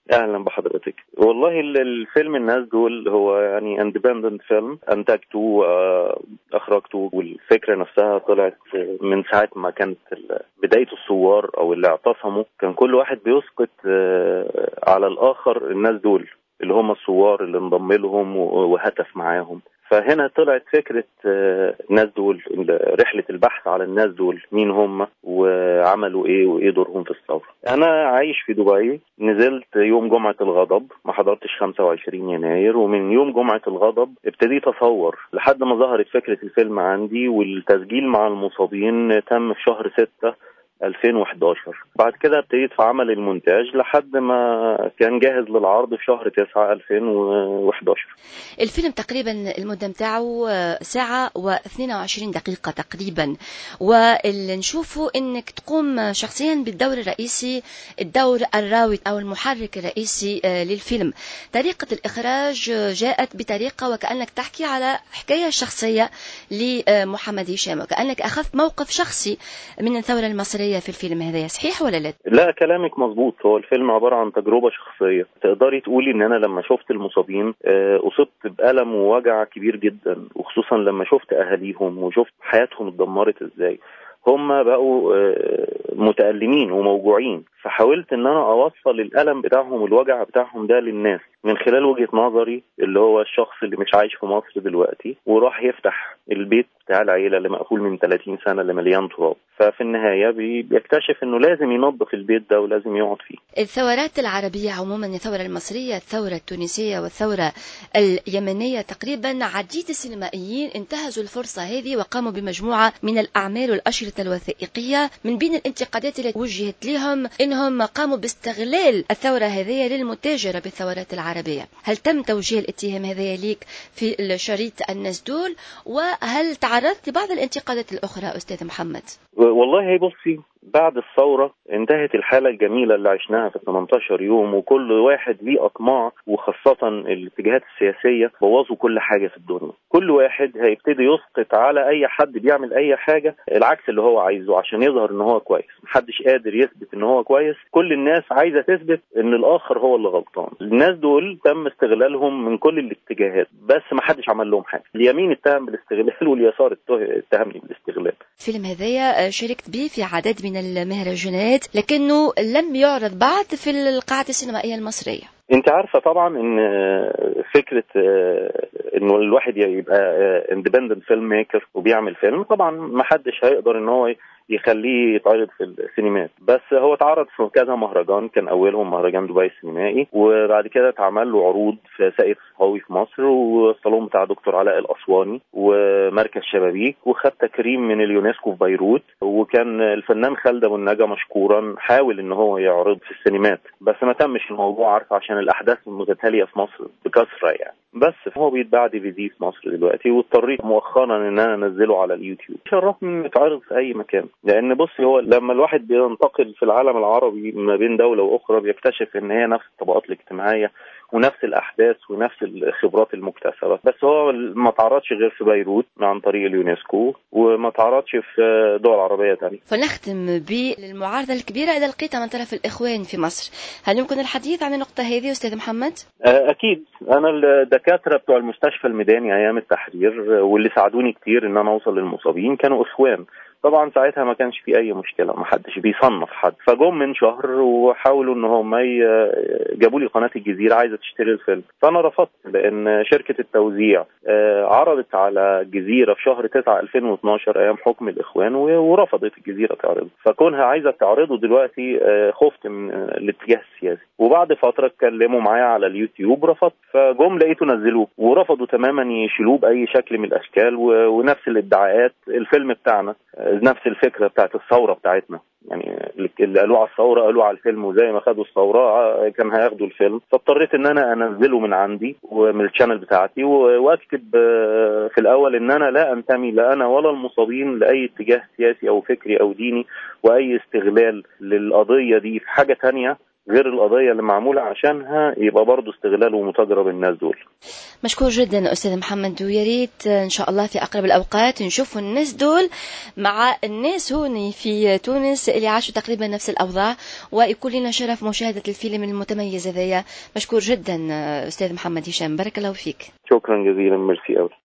اهلا بحضرتك. والله الفيلم الناس دول هو يعني اندبندنت فيلم انتجته اخرجته، والفكره نفسها طلعت من ساعه ما كانت بدايه الثوار او اللي اعتصموا، كان كل واحد بيسقط على الاخر الناس دول اللي هم الثوار اللي انضم لهم وهتف معاهم. فهنا طلعت فكرة الناس دول، رحلة البحث على الناس دول مين هم وعملوا ايه وايه دورهم في الثورة. انا عايش في دبي، نزلت يوم جمعة الغضب، ما حضرتش 25 يناير، ومن يوم جمعة الغضب ابتديت اصور لحد ما ظهرت فكرة الفيلم عندي، والتسجيل مع المصابين تم في شهر 6 2011. بعد كده ابتديت في عمل المونتاج لحد ما كان جاهز للعرض في شهر 9 2011. الفيلم تقريبا المدة متاعه ساعة و22 دقيقة تقريبا، واللي نشوفه انك تقوم شخصيا بالدور الرئيسي، الدور الراوي او المحرك الرئيسي للفيلم. طريقة الاخراج جاءت بطريقة وكأنك تحكي على حكاية شخصية لمحمد هشام، وكأنك اخذت موقف شخصي من الثورة المصرية في الفيلم هذا، صحيح ولا لا؟ لا، كلامك مظبوط. هو الفيلم عبارة عن تجربة شخصية. تقدري تقولي ان انا لما شفت المصابين اصبت بألم ووجع كبير جدا، وخصوصا لما شفت اهاليهم وشفت حياتهم اتدمرت ازاي. هم بقوا متألمين وموجوعين، فحاولت ان انا اوصل الألم بتاعهم والوجع بتاعهم ده للناس من خلال وجهة نظري، اللي هو الشخص اللي مش عايش في مصر دلوقتي وراح يفتح البيت بتاع العيلة اللي مقفول من 30 سنة اللي مليان تراب، ففي النهاية بيكتشف انه لازم ينظف البيت ده ولازم يقعد فيه. الثورات العربية عموما، الثورة المصرية، الثورة التونسية والثورة اليمنية، تقريبا عديد السينمائيين انتهزوا الفرصة هذه وقاموا بمجموعة من الأعمال والأشرطة الوثائقية. من بين الانتقادات التي وجهت لهم انهم قاموا باستغلال الثورة هذه للمتاجرة بالثورات العربية. هل تم توجيه الاتهام هذا ليك في الشريط الناس دول، وهل تعرضت لبعض الانتقادات الأخرى أستاذ محمد؟ والله بصي، بعد الثورة انتهت الحالة الجميلة اللي عشناها في 18 يوم، وكل واحد ليه أطماع، وخاصة الاتجاهات السياسية بوظوا كل حاجة في الدنيا. كل واحد هيبتدي يسقط على أي حد بيعمل أي حاجة العكس اللي هو عايزه عشان يظهر إن هو كويس. محدش قادر يثبت إن هو كويس، كل الناس عايزة تثبت إن الآخر هو اللي غلطان. الناس دول تم استغلالهم من كل الاتجاهات، بس محدش عمل لهم حاجة. اليمين اتهم بالاستغلال واليسار اتهمني بالاستغلال. الفيلم هذايا شاركت به في عدد من المهرجانات، لكنه لم يعرض بعد في القاعة السينمائية المصرية. انت عارفة طبعا ان فكرة انه الواحد يبقى اندبندنت فيلم ميكر وبيعمل فيلم، طبعا ما حدش هيقدر ان هو يخليه يتعرض في السينمات. بس هو اتعرض في كذا مهرجان، كان اولهم مهرجان دبي السينمائي، وبعد كده اتعمل له عروض في ساقية صحاوي في مصر، والصالون بتاع دكتور علاء الاسواني، ومركز شبابيك، وخد تكريم من اليونسكو في بيروت. وكان الفنان خالد ابو النجا مشكورا حاول ان هو يعرض في السينمات، بس ما تمش الموضوع، عارف، عشان الاحداث المتتالية في مصر بكثرة يعني. بس هو بيتباع DVD في مصر دلوقتي، واضطريت مؤخرا ان انا انزله على اليوتيوب. شرفني انه يتعرض في اي مكان، لان بصي، هو لما الواحد بينتقل في العالم العربي ما بين دولة واخرى بيكتشف ان هي نفس الطبقات الاجتماعية ونفس الاحداث ونفس الخبرات المكتسبة. بس هو ما تعرضش غير في بيروت عن طريق اليونسكو، وما تعرضش في دول عربية تانية. فنختم بالمعارضة الكبيرة إذا لقيتها من طرف الإخوان في مصر. هل يمكن الحديث عن النقطة هذه أستاذ محمد؟ أكيد. أنا الدكاترة بتوع المستشفى الميداني أيام التحرير واللي ساعدوني كتير إن أنا أوصل للمصابين كانوا إخوان. طبعا ساعتها ما كانش في أي مشكلة، ما حدش بيصنف حد. فجم من شهر وحاولوا إن هم جابوا لي قناة الجزيرة عايزة تشتري الفيلم، فأنا رفضت، لأن شركة التوزيع عرضت على الجزيرة في شهر 9 2012 أيام حكم الإخوان، ورفضت الجزيرة تعرضه. فكونها عايزة تعرضه دلوقتي خفت من الاتجاه السياسي. وبعد فترة اتكلموا معايا على اليوتيوب، رفضت. فجم لقيته نزلوه ورفضوا تماما يشيلوه بأي شكل من الأشكال، ونفس الادعاءات. الفيلم بتاعنا نفس الفكرة بتاعت الثورة بتاعتنا، يعني اللي قالوه على الثورة قالوه على الفيلم، وزي ما خدوا الثورة كان هياخدوا الفيلم. فاضطريت ان انا انزله من عندي ومن الشانل بتاعتي، واكتب في الاول ان انا لا انتمي، لا انا ولا المصابين، لاي اتجاه سياسي او فكري او ديني، واي استغلال للقضية دي في حاجة تانية غير القضية اللي معمولة عشانها يبقى برضو استغلال ومتاجرة بالناس دول. مشكور جدا أستاذ محمد، ويا ريت إن شاء الله في أقرب الأوقات نشوفوا الناس دول مع الناس هون في تونس اللي عاشوا تقريبا نفس الأوضاع، ويكون لنا شرف مشاهدة الفيلم المتميز هذايا. مشكور جدا أستاذ محمد هشام، بارك الله فيك. شكرا جزيلا، ميرسي أوي.